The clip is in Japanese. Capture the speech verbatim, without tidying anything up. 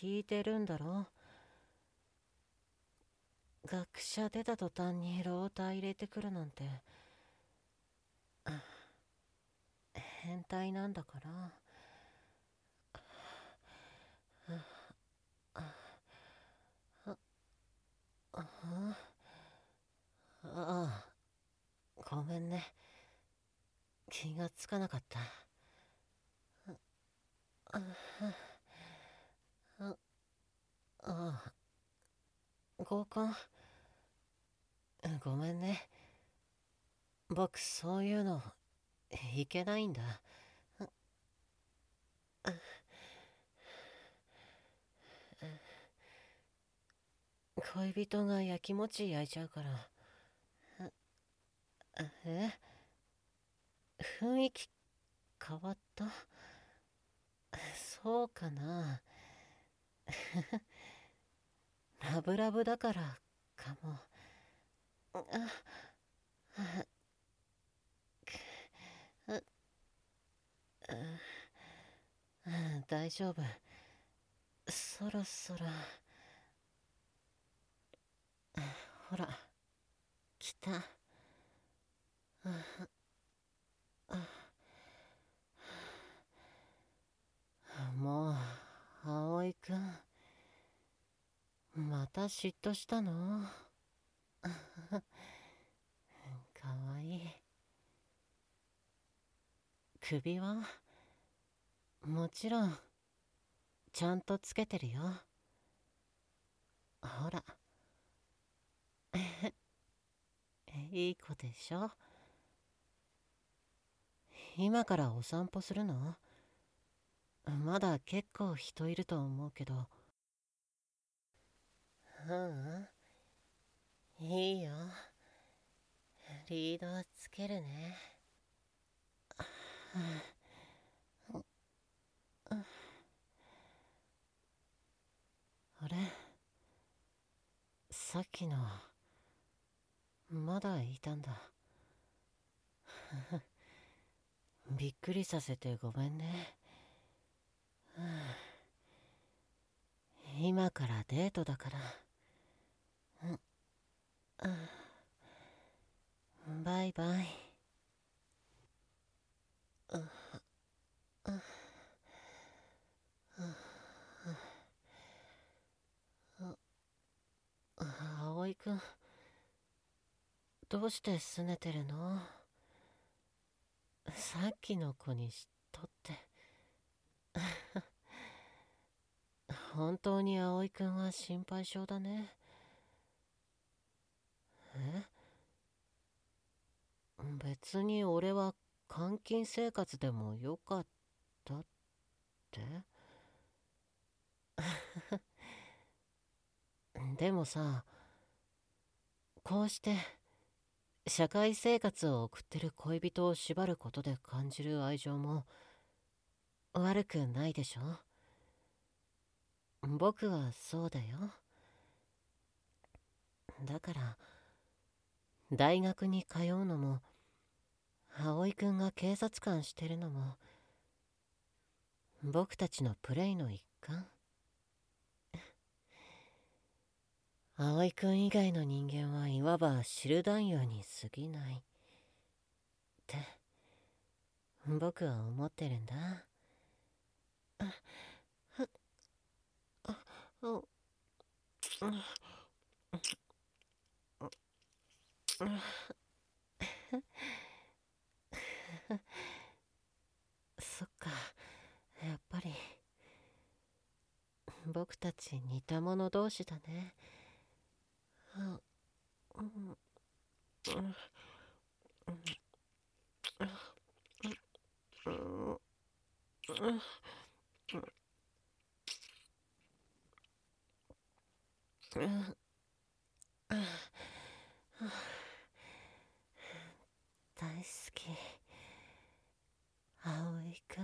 聞いてるんだろ。学者出た途端にロータ入れてくるなんて変態なんだから。ああ、ごめんね。気がつかなかった。ああ、合コンごめんね。僕そういうのいけないんだ。恋人がやきもち焼いちゃうから。え、雰囲気変わった？そうかな。ラブラブだからかも。大丈夫。そろそろ。ほら、来た。もう、葵くん。また嫉妬したの？かわいい。首はもちろん、ちゃんとつけてるよ。ほら。いい子でしょ。今からお散歩するの？まだ結構人いると思うけど。ううん、いいよ。リードつけるね。あれ、さっきのまだいたんだ。びっくりさせてごめんね。今からデートだから。バイバイ。葵くん、どうして拗ねてるの？さっきの子に嫉妬って。本当に葵くんは心配性だね。え？別に俺は監禁生活でもよかったって？でもさ、こうして社会生活を送ってる恋人を縛ることで感じる愛情も悪くないでしょ？僕はそうだよ。だから大学に通うのも、葵くんが警察官してるのも僕たちのプレイの一環。葵くん以外の人間はいわば知る男優に過ぎないって僕は思ってるんだ。そっか、やっぱり僕たち似た者同士だね。大好き、葵くん。